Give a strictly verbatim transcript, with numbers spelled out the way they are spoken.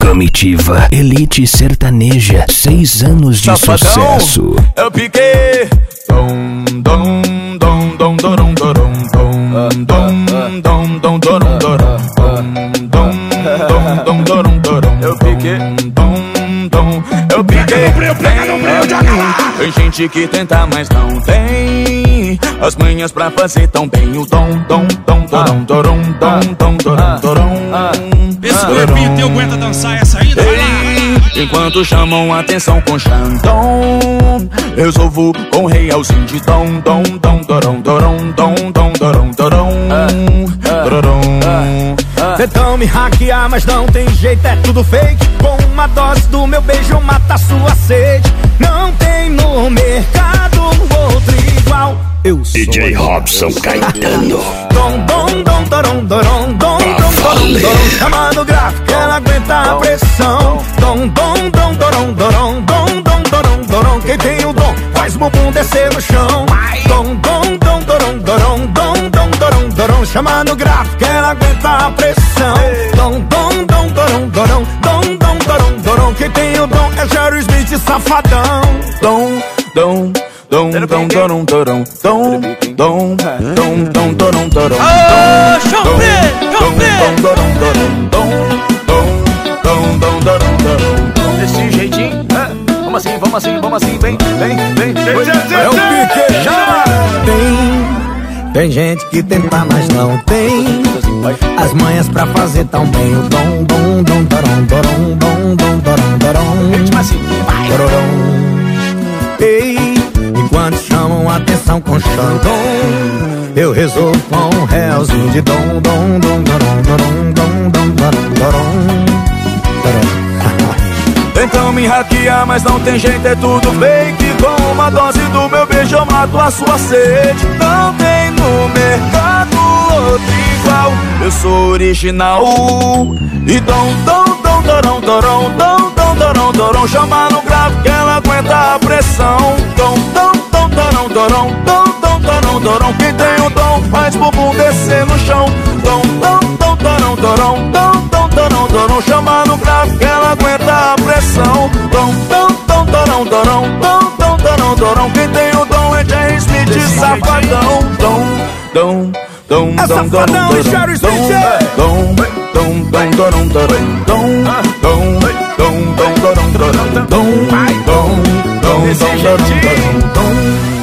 Comitiva Elite Sertaneja, seis anos de Safadão, sucesso. eu piquei. Dom, dom, dom, dom, dom, dom, dom, dom, dom, dom, dom, dom, dom, dom, dom, dom, eu piquei. Dom, dom, eu piquei. Tem gente que tenta, mas não tem as manhas pra fazer tão bem o dom, dom, dom, dom, dom, dom, dom, dom, dom. Esse bebê teu aguenta dançar essa ainda? Vai lá, vai lá. Enquanto chamam a atenção com Xandão, resolvo com realzinho de dom, dom, dom, dorom, dorom, dom, dom, dorom, dorom, dorom. Tentam me hackear, mas não tem jeito, é tudo fake. Com uma dose do meu beijo mata sua sede. Não tem no mercado outro igual. Eu sou D J Robson Caetano. Dom, dom, dom, dorom, dorom, dom, dom, dorom, dorom. Chamando gráfico, ela aguenta a pressão. Dom, dom, dom, dorom, dorom, dom, dom, dorom, dorom. Quem tem o dom faz o bumbum descer no chão. Dom, dom, dom, dorom, dorom, dom, dom, dorom, dorom. Chamando gráfico, ela aguenta a pressão. Dom, dom, dom, dorom, dorom, dom, dom, dorom, dorom. Quem tem o dom é Jerry Smith, safadão. Dom, dom, dom, dom, dorom, dorom, dom, dom, dom, dom, dorom, dorom. Ô, Chomper, Chomper. Dom, dorom, dom, dom, dom, dom, dorom, dorom. Desse jeitinho, é? Vamos assim, vamos assim, vamos assim, vem, vem, vem. É o pique, chama! Tem, tem gente que tenta, mas não tem as manhas pra fazer tão bem o dom, dom, dom, dorom, dorom, dom, dom, dorom, dorom. assim, vai. Dorom. Ei, enquanto chamam a atenção com Xandão, eu resolvo com um realzinho de dom, dom, dom, dorom, dorom, dom, dom, dorom, dorom, dorom. Tentam me hackear, mas não tem jeito, é tudo fake. Com uma dose do meu beijo eu mato a sua sede. Não tem no mercado outro igual. Eu sou original. E dom, dom, dom, dorom, dorom, dom, dom, dorom, dorom. Chama no grave que ela aguenta a pressão. Dom, dom, dom, dorom, dorom, dom, dom, dorom, dorom. Quem tem o dom faz bumbum descer no chão. Dom, dom, dom, dorom, dorom, dom, dom, dorom, dorom. Chama no grave que ela aguenta a pressão. Dom, dom, dom, dorom, dorom, dom, dom, dorom, dorom. Quem tem o dom é Jerry Smith, safadão. Dom, dom, dom, É dom, dorom, safadão e Jerry Smith. dom, dom, dom, dorom, dorom, dom, dom, dom, dom, dorom, dorom, dom, dom, dom, dom, dorom, dorom, dom.